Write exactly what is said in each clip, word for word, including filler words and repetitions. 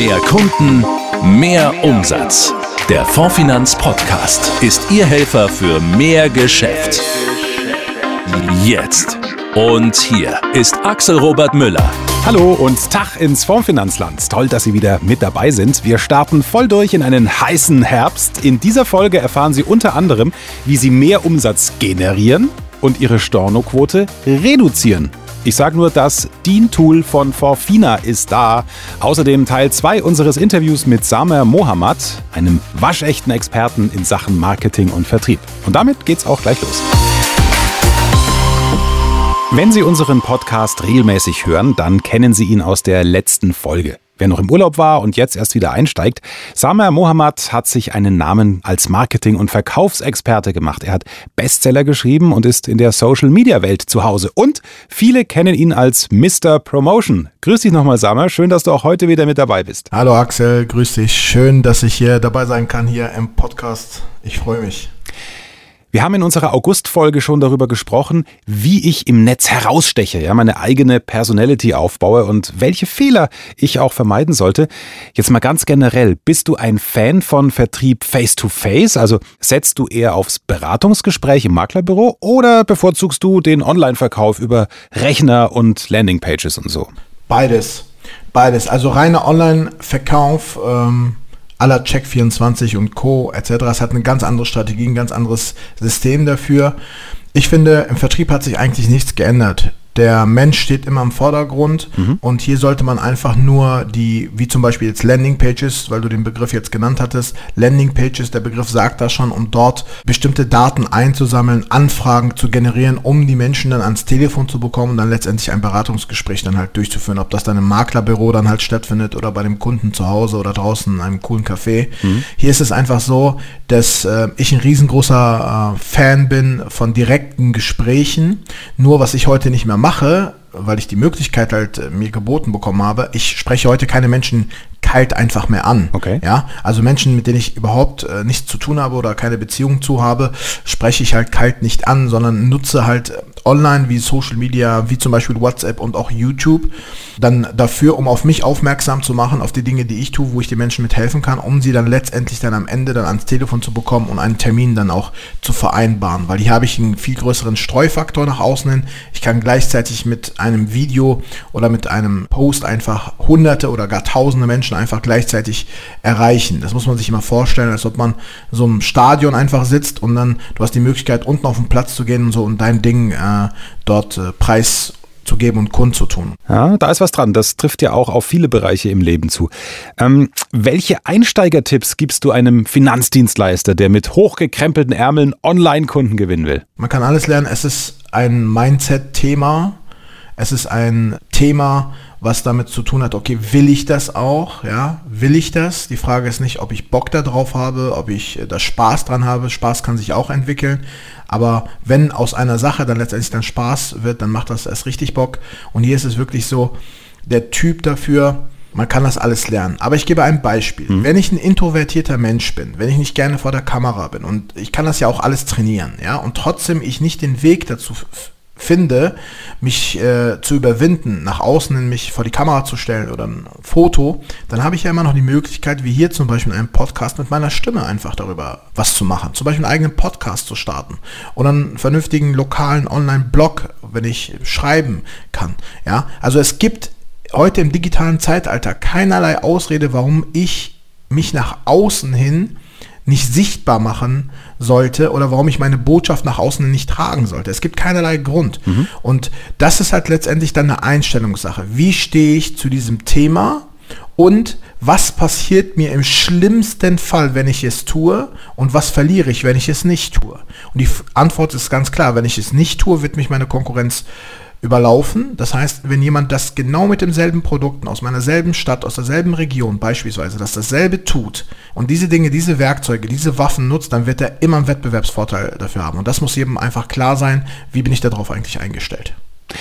Mehr Kunden, mehr Umsatz. Der Fondsfinanz Podcast ist Ihr Helfer für mehr Geschäft. Jetzt. Und hier ist Axel Robert Müller. Hallo und Tag ins Fondsfinanzland. Toll, dass Sie wieder mit dabei sind. Wir starten voll durch in einen heißen Herbst. In dieser Folge erfahren Sie unter anderem, wie Sie mehr Umsatz generieren und Ihre Stornoquote reduzieren. Ich sage nur, das D I N-Tool von Fondsfina ist da. Außerdem Teil zwei unseres Interviews mit Samer Mohammad, einem waschechten Experten in Sachen Marketing und Vertrieb. Und damit geht's auch gleich los. Wenn Sie unseren Podcast regelmäßig hören, dann kennen Sie ihn aus der letzten Folge. Wer noch im Urlaub war und jetzt erst wieder einsteigt, Samer Mohammad hat sich einen Namen als Marketing- und Verkaufsexperte gemacht. Er hat Bestseller geschrieben und ist in der Social-Media-Welt zu Hause. Und viele kennen ihn als Mister Promotion. Grüß dich nochmal, Samer. Schön, dass du auch heute wieder mit dabei bist. Hallo Axel, grüß dich. Schön, dass ich hier dabei sein kann hier im Podcast. Ich freue mich. Wir haben in unserer August-Folge schon darüber gesprochen, wie ich im Netz heraussteche, ja, meine eigene Personality aufbaue und welche Fehler ich auch vermeiden sollte. Jetzt mal ganz generell, bist du ein Fan von Vertrieb face-to-face? Also setzt du eher aufs Beratungsgespräch im Maklerbüro oder bevorzugst du den Online-Verkauf über Rechner und Landingpages und so? Beides, beides. Also reiner Online-Verkauf, ähm à la Check vierundzwanzig und Co. et cetera. Es hat eine ganz andere Strategie, ein ganz anderes System dafür. Ich finde, im Vertrieb hat sich eigentlich nichts geändert. Der Mensch steht immer im Vordergrund mhm. und hier sollte man einfach nur die, wie zum Beispiel jetzt Landingpages, weil du den Begriff jetzt genannt hattest, Landingpages, der Begriff sagt das schon, um dort bestimmte Daten einzusammeln, Anfragen zu generieren, um die Menschen dann ans Telefon zu bekommen und dann letztendlich ein Beratungsgespräch dann halt durchzuführen, ob das dann im Maklerbüro dann halt stattfindet oder bei dem Kunden zu Hause oder draußen in einem coolen Café. Mhm. Hier ist es einfach so, dass äh, ich ein riesengroßer äh, Fan bin von direkten Gesprächen, nur was ich heute nicht mehr mache, weil ich die Möglichkeit halt äh, mir geboten bekommen habe, ich spreche heute keine Menschen kalt einfach mehr an. Okay. Ja, also Menschen, mit denen ich überhaupt äh, nichts zu tun habe oder keine Beziehung zu habe, spreche ich halt kalt nicht an, sondern nutze halt online wie Social Media, wie zum Beispiel WhatsApp und auch YouTube, dann dafür, um auf mich aufmerksam zu machen, auf die Dinge, die ich tue, wo ich den Menschen mit helfen kann, um sie dann letztendlich dann am Ende dann ans Telefon zu bekommen und einen Termin dann auch zu vereinbaren, weil hier habe ich einen viel größeren Streufaktor nach außen hin. Ich kann gleichzeitig mit einem Video oder mit einem Post einfach hunderte oder gar tausende Menschen einfach gleichzeitig erreichen. Das muss man sich immer vorstellen, als ob man in so einem Stadion einfach sitzt und dann, du hast die Möglichkeit, unten auf den Platz zu gehen und so und dein Ding äh, dort äh, Preis zu geben und kundzutun. Ja, da ist was dran. Das trifft ja auch auf viele Bereiche im Leben zu. Ähm, welche Einsteigertipps gibst du einem Finanzdienstleister, der mit hochgekrempelten Ärmeln Online-Kunden gewinnen will? Man kann alles lernen. Es ist ein Mindset-Thema. Es ist ein Thema, was damit zu tun hat, okay, will ich das auch? Ja, will ich das? Die Frage ist nicht, ob ich Bock da drauf habe, ob ich da Spaß dran habe. Spaß kann sich auch entwickeln. Aber wenn aus einer Sache dann letztendlich dann Spaß wird, dann macht das erst richtig Bock. Und hier ist es wirklich so, der Typ dafür, man kann das alles lernen. Aber ich gebe ein Beispiel. Mhm. Wenn ich ein introvertierter Mensch bin, wenn ich nicht gerne vor der Kamera bin und ich kann das ja auch alles trainieren, ja, und trotzdem ich nicht den Weg dazu f- finde, mich äh, zu überwinden, nach außen in mich vor die Kamera zu stellen oder ein Foto, dann habe ich ja immer noch die Möglichkeit, wie hier zum Beispiel in einem Podcast mit meiner Stimme einfach darüber was zu machen. Zum Beispiel einen eigenen Podcast zu starten oder einen vernünftigen lokalen Online-Blog, wenn ich schreiben kann. Ja, also es gibt heute im digitalen Zeitalter keinerlei Ausrede, warum ich mich nach außen hin nicht sichtbar machen sollte oder warum ich meine Botschaft nach außen nicht tragen sollte. Es gibt keinerlei Grund. Mhm. Und das ist halt letztendlich dann eine Einstellungssache. Wie stehe ich zu diesem Thema und was passiert mir im schlimmsten Fall, wenn ich es tue und was verliere ich, wenn ich es nicht tue? Und die Antwort ist ganz klar, wenn ich es nicht tue, wird mich meine Konkurrenz überlaufen. Das heißt, wenn jemand das genau mit demselben Produkten aus meiner selben Stadt, aus derselben Region beispielsweise, das dasselbe tut und diese Dinge, diese Werkzeuge, diese Waffen nutzt, dann wird er immer einen Wettbewerbsvorteil dafür haben. Und das muss jedem einfach klar sein, wie bin ich darauf eigentlich eingestellt.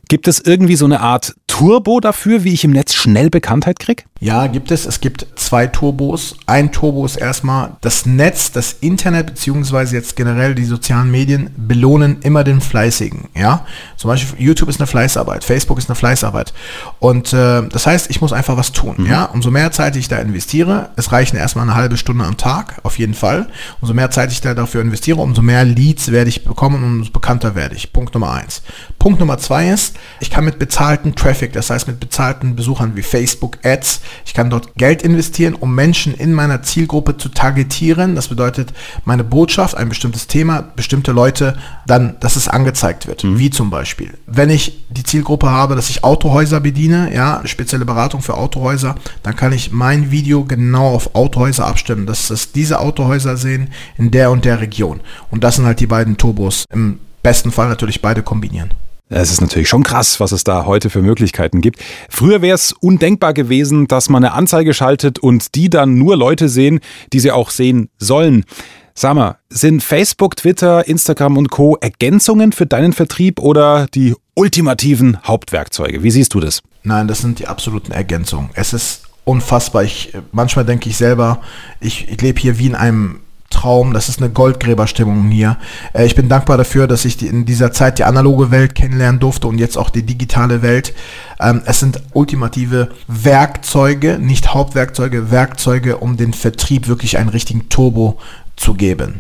Gibt es irgendwie so eine Art Turbo dafür, wie ich im Netz schnell Bekanntheit kriege? Ja, gibt es. Es gibt zwei Turbos. Ein Turbo ist erstmal das Netz, das Internet beziehungsweise jetzt generell die sozialen Medien belohnen immer den Fleißigen. Ja, zum Beispiel YouTube ist eine Fleißarbeit, Facebook ist eine Fleißarbeit. Und äh, das heißt, ich muss einfach was tun. Mhm. Ja, umso mehr Zeit ich da investiere, es reichen erstmal eine halbe Stunde am Tag, auf jeden Fall. Umso mehr Zeit ich da dafür investiere, umso mehr Leads werde ich bekommen und umso bekannter werde ich. Punkt Nummer eins. Punkt Nummer zwei ist, ich kann mit bezahlten Traffic, das heißt mit bezahlten Besuchern wie Facebook Ads, ich kann dort Geld investieren, um Menschen in meiner Zielgruppe zu targetieren. Das bedeutet, meine Botschaft, ein bestimmtes Thema, bestimmte Leute, dann, dass es angezeigt wird. Mhm. Wie zum Beispiel, wenn ich die Zielgruppe habe, dass ich Autohäuser bediene, ja, spezielle Beratung für Autohäuser, dann kann ich mein Video genau auf Autohäuser abstimmen, dass das diese Autohäuser sehen in der und der Region. Und das sind halt die beiden Turbos. Im besten Fall natürlich beide kombinieren. Es ist natürlich schon krass, was es da heute für Möglichkeiten gibt. Früher wäre es undenkbar gewesen, dass man eine Anzeige schaltet und die dann nur Leute sehen, die sie auch sehen sollen. Sag mal, sind Facebook, Twitter, Instagram und Co. Ergänzungen für deinen Vertrieb oder die ultimativen Hauptwerkzeuge? Wie siehst du das? Nein, das sind die absoluten Ergänzungen. Es ist unfassbar. Ich, manchmal denke ich selber, ich, ich lebe hier wie in einem Traum, das ist eine Goldgräberstimmung hier. Ich bin dankbar dafür, dass ich die, in dieser Zeit die analoge Welt kennenlernen durfte und jetzt auch die digitale Welt. Es sind ultimative Werkzeuge, nicht Hauptwerkzeuge, Werkzeuge, um den Vertrieb wirklich einen richtigen Turbo zu geben.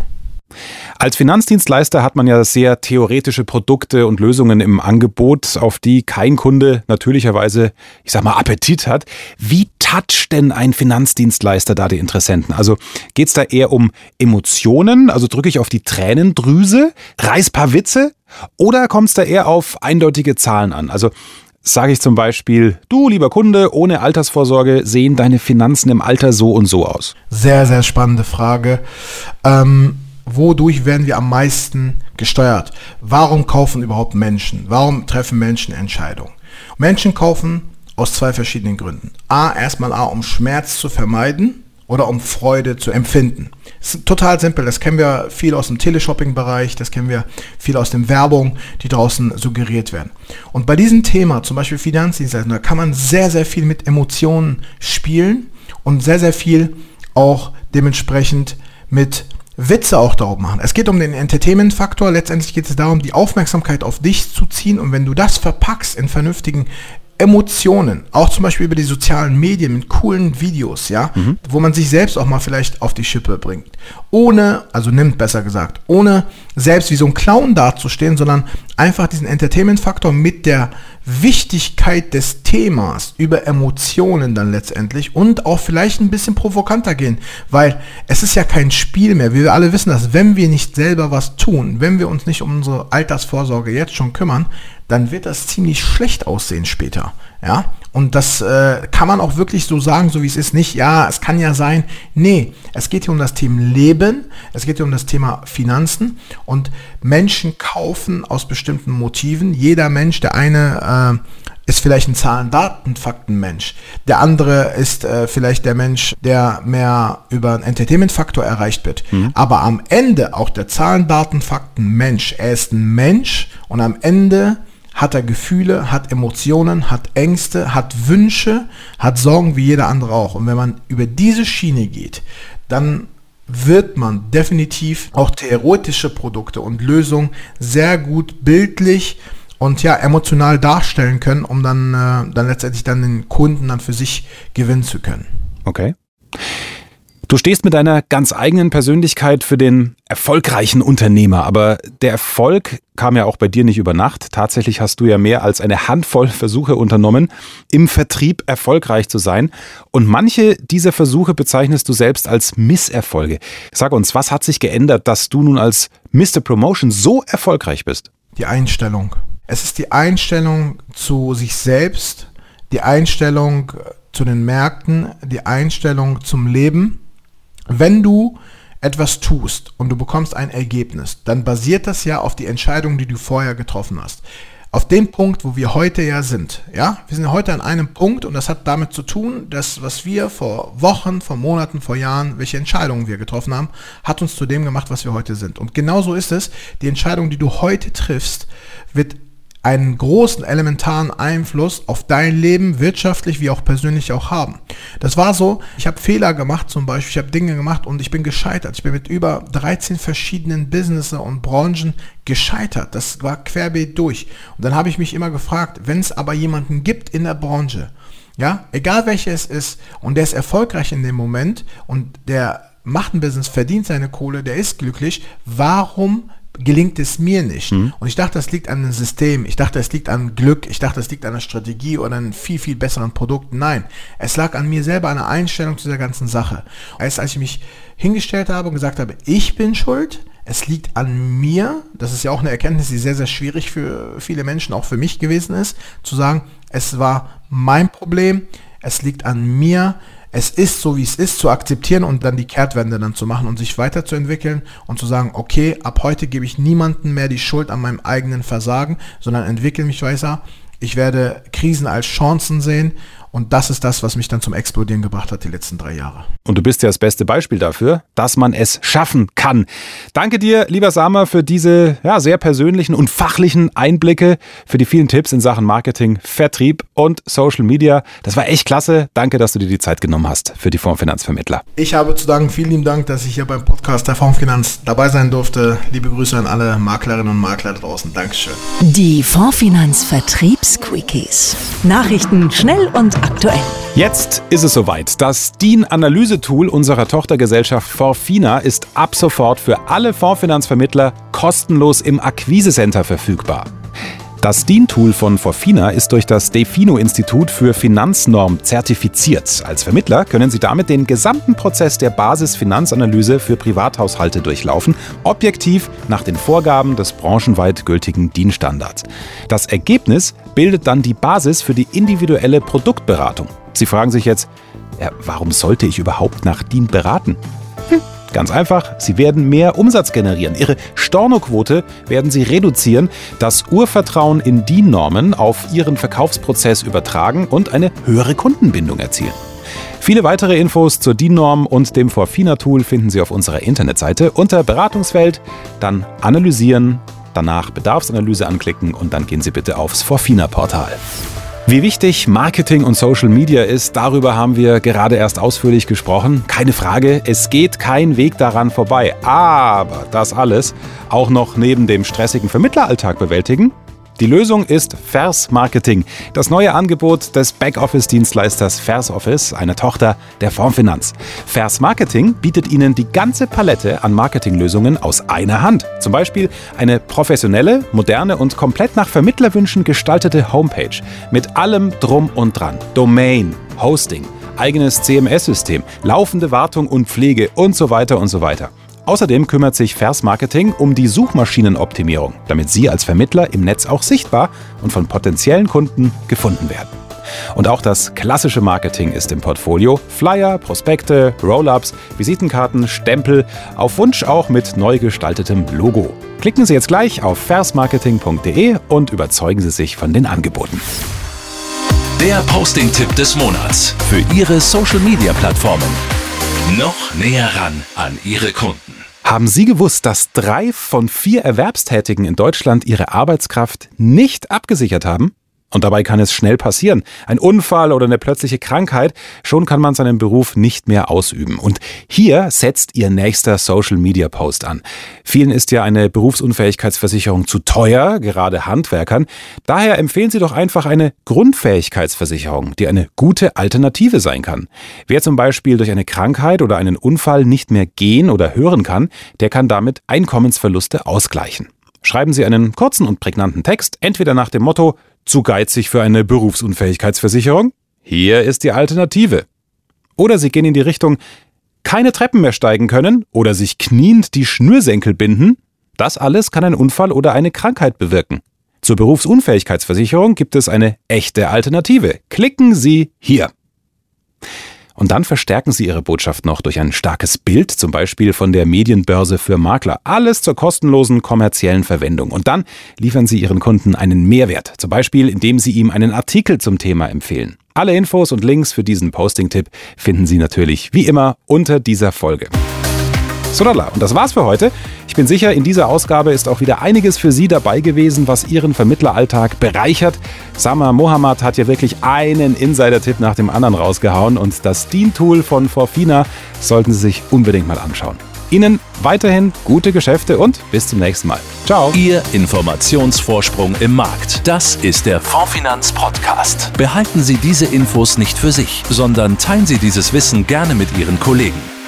Als Finanzdienstleister hat man ja sehr theoretische Produkte und Lösungen im Angebot, auf die kein Kunde natürlicherweise, ich sag mal, Appetit hat. Wie toucht denn ein Finanzdienstleister da die Interessenten? Also geht es da eher um Emotionen, also drücke ich auf die Tränendrüse, reiß paar Witze, oder kommt es da eher auf eindeutige Zahlen an? Also sage ich zum Beispiel, du lieber Kunde, ohne Altersvorsorge sehen deine Finanzen im Alter so und so aus? Sehr, sehr spannende Frage. Ähm Wodurch werden wir am meisten gesteuert? Warum kaufen überhaupt Menschen? Warum treffen Menschen Entscheidungen? Menschen kaufen aus zwei verschiedenen Gründen. A, erstmal A, um Schmerz zu vermeiden oder um Freude zu empfinden. Das ist total simpel, das kennen wir viel aus dem Teleshopping-Bereich, das kennen wir viel aus der Werbung, die draußen suggeriert werden. Und bei diesem Thema, zum Beispiel Finanzdienstleistung, da kann man sehr, sehr viel mit Emotionen spielen und sehr, sehr viel auch dementsprechend mit Witze auch darum machen. Es geht um den Entertainment-Faktor. Letztendlich geht es darum, die Aufmerksamkeit auf dich zu ziehen. Und wenn du das verpackst in vernünftigen Emotionen, auch zum Beispiel über die sozialen Medien mit coolen Videos, ja, mhm. wo man sich selbst auch mal vielleicht auf die Schippe bringt. Ohne, also nimmt besser gesagt, ohne selbst wie so ein Clown dazustehen, sondern einfach diesen Entertainment-Faktor mit der Wichtigkeit des Themas über Emotionen dann letztendlich und auch vielleicht ein bisschen provokanter gehen, weil es ist ja kein Spiel mehr. Wir alle wissen, dass wenn wir nicht selber was tun, wenn wir uns nicht um unsere Altersvorsorge jetzt schon kümmern, dann wird das ziemlich schlecht aussehen später, ja, und das äh, kann man auch wirklich so sagen, so wie es ist, nicht, ja, es kann ja sein, nee, es geht hier um das Thema Leben, es geht hier um das Thema Finanzen und Menschen kaufen aus bestimmten Motiven, jeder Mensch, der eine äh, ist vielleicht ein Zahlen, Daten, Fakten-Mensch, der andere ist äh, vielleicht der Mensch, der mehr über einen Entertainment-Faktor erreicht wird, mhm. aber am Ende auch der Zahlen, Daten, Fakten-Mensch, er ist ein Mensch und am Ende hat er Gefühle, hat Emotionen, hat Ängste, hat Wünsche, hat Sorgen wie jeder andere auch. Und wenn man über diese Schiene geht, dann wird man definitiv auch theoretische Produkte und Lösungen sehr gut bildlich und ja emotional darstellen können, um dann, äh, dann letztendlich dann den Kunden dann für sich gewinnen zu können. Okay. Du stehst mit deiner ganz eigenen Persönlichkeit für den erfolgreichen Unternehmer, aber der Erfolg kam ja auch bei dir nicht über Nacht. Tatsächlich hast du ja mehr als eine Handvoll Versuche unternommen, im Vertrieb erfolgreich zu sein. Und manche dieser Versuche bezeichnest du selbst als Misserfolge. Sag uns, was hat sich geändert, dass du nun als Mister Promotion so erfolgreich bist? Die Einstellung. Es ist die Einstellung zu sich selbst, die Einstellung zu den Märkten, die Einstellung zum Leben. Wenn du etwas tust und du bekommst ein Ergebnis, dann basiert das ja auf die Entscheidung, die du vorher getroffen hast. Auf dem Punkt, wo wir heute ja sind. Ja, wir sind heute an einem Punkt und das hat damit zu tun, dass was wir vor Wochen, vor Monaten, vor Jahren, welche Entscheidungen wir getroffen haben, hat uns zu dem gemacht, was wir heute sind. Und genauso ist es, die Entscheidung, die du heute triffst, wird einen großen, elementaren Einfluss auf dein Leben, wirtschaftlich wie auch persönlich auch haben. Das war so, ich habe Fehler gemacht zum Beispiel, ich habe Dinge gemacht und ich bin gescheitert. Ich bin mit über dreizehn verschiedenen Businessen und Branchen gescheitert. Das war querbeet durch. Und dann habe ich mich immer gefragt, wenn es aber jemanden gibt in der Branche, ja, egal welcher es ist, und der ist erfolgreich in dem Moment und der macht ein Business, verdient seine Kohle, der ist glücklich, warum gelingt es mir nicht? Mhm. Und ich dachte, das liegt an dem System, ich dachte, es liegt an Glück, ich dachte, es liegt an der Strategie oder an viel, viel besseren Produkten. Nein, es lag an mir selber, an der Einstellung zu der ganzen Sache. Als, als ich mich hingestellt habe und gesagt habe, ich bin schuld, es liegt an mir, das ist ja auch eine Erkenntnis, die sehr, sehr schwierig für viele Menschen, auch für mich gewesen ist, zu sagen, es war mein Problem, es liegt an mir, es ist so, wie es ist, zu akzeptieren und dann die Kehrtwende dann zu machen und sich weiterzuentwickeln und zu sagen, okay, ab heute gebe ich niemandem mehr die Schuld an meinem eigenen Versagen, sondern entwickle mich weiter. Ich werde Krisen als Chancen sehen und das ist das, was mich dann zum Explodieren gebracht hat die letzten drei Jahre. Und du bist ja das beste Beispiel dafür, dass man es schaffen kann. Danke dir, lieber Samer, für diese ja, sehr persönlichen und fachlichen Einblicke, für die vielen Tipps in Sachen Marketing, Vertrieb und Social Media. Das war echt klasse. Danke, dass du dir die Zeit genommen hast für die Fondsfinanzvermittler. Ich habe zu danken, vielen lieben Dank, dass ich hier beim Podcast der Fondsfinanz dabei sein durfte. Liebe Grüße an alle Maklerinnen und Makler da draußen. Dankeschön. Die Fondsfinanz Vertriebsquickies. Nachrichten schnell und aktuell. Jetzt ist es soweit. Das D I N-Analysetool unserer Tochtergesellschaft Forfina ist ab sofort für alle Fondsfinanzvermittler kostenlos im Akquise-Center verfügbar. Das D I N-Tool von Forfina ist durch das Defino-Institut für Finanznorm zertifiziert. Als Vermittler können Sie damit den gesamten Prozess der Basis-Finanzanalyse für Privathaushalte durchlaufen, objektiv nach den Vorgaben des branchenweit gültigen D I N-Standards. Das Ergebnis bildet dann die Basis für die individuelle Produktberatung. Sie fragen sich jetzt, ja, warum sollte ich überhaupt nach D I N beraten? Hm. Ganz einfach, Sie werden mehr Umsatz generieren. Ihre Stornoquote werden Sie reduzieren, das Urvertrauen in D I N-Normen auf Ihren Verkaufsprozess übertragen und eine höhere Kundenbindung erzielen. Viele weitere Infos zur D I N-Norm und dem Forfina-Tool finden Sie auf unserer Internetseite unter Beratungsfeld, dann Analysieren, danach Bedarfsanalyse anklicken und dann gehen Sie bitte aufs Forfina-Portal. Wie wichtig Marketing und Social Media ist, darüber haben wir gerade erst ausführlich gesprochen. Keine Frage, es geht kein Weg daran vorbei. Aber das alles auch noch neben dem stressigen Vermittleralltag bewältigen? Die Lösung ist Versmarketing, das neue Angebot des Backoffice-Dienstleisters Versoffice, einer Tochter der Fondsfinanz. Versmarketing bietet Ihnen die ganze Palette an Marketinglösungen aus einer Hand. Zum Beispiel eine professionelle, moderne und komplett nach Vermittlerwünschen gestaltete Homepage mit allem Drum und Dran. Domain, Hosting, eigenes C M S-System, laufende Wartung und Pflege und so weiter und so weiter. Außerdem kümmert sich Versmarketing um die Suchmaschinenoptimierung, damit Sie als Vermittler im Netz auch sichtbar und von potenziellen Kunden gefunden werden. Und auch das klassische Marketing ist im Portfolio. Flyer, Prospekte, Roll-ups, Visitenkarten, Stempel, auf Wunsch auch mit neu gestaltetem Logo. Klicken Sie jetzt gleich auf versmarketing punkt de und überzeugen Sie sich von den Angeboten. Der Posting-Tipp des Monats für Ihre Social-Media-Plattformen. Noch näher ran an Ihre Kunden. Haben Sie gewusst, dass drei von vier Erwerbstätigen in Deutschland ihre Arbeitskraft nicht abgesichert haben? Und dabei kann es schnell passieren. Ein Unfall oder eine plötzliche Krankheit, schon kann man seinen Beruf nicht mehr ausüben. Und hier setzt Ihr nächster Social-Media-Post an. Vielen ist ja eine Berufsunfähigkeitsversicherung zu teuer, gerade Handwerkern. Daher empfehlen Sie doch einfach eine Grundfähigkeitsversicherung, die eine gute Alternative sein kann. Wer zum Beispiel durch eine Krankheit oder einen Unfall nicht mehr gehen oder hören kann, der kann damit Einkommensverluste ausgleichen. Schreiben Sie einen kurzen und prägnanten Text, entweder nach dem Motto „Zu geizig für eine Berufsunfähigkeitsversicherung? Hier ist die Alternative." Oder Sie gehen in die Richtung „Keine Treppen mehr steigen können" oder sich kniend die Schnürsenkel binden. Das alles kann ein Unfall oder eine Krankheit bewirken. Zur Berufsunfähigkeitsversicherung gibt es eine echte Alternative. Klicken Sie hier. Und dann verstärken Sie Ihre Botschaft noch durch ein starkes Bild, zum Beispiel von der Medienbörse für Makler. Alles zur kostenlosen kommerziellen Verwendung. Und dann liefern Sie Ihren Kunden einen Mehrwert, zum Beispiel indem Sie ihm einen Artikel zum Thema empfehlen. Alle Infos und Links für diesen Posting-Tipp finden Sie natürlich wie immer unter dieser Folge. So, lala, und das war's für heute. Ich bin sicher, in dieser Ausgabe ist auch wieder einiges für Sie dabei gewesen, was Ihren Vermittleralltag bereichert. Sama Mohammad hat ja wirklich einen Insider-Tipp nach dem anderen rausgehauen und das D I N-Tool von Forfina sollten Sie sich unbedingt mal anschauen. Ihnen weiterhin gute Geschäfte und bis zum nächsten Mal. Ciao. Ihr Informationsvorsprung im Markt. Das ist der Fondsfinanz Podcast. Behalten Sie diese Infos nicht für sich, sondern teilen Sie dieses Wissen gerne mit Ihren Kollegen.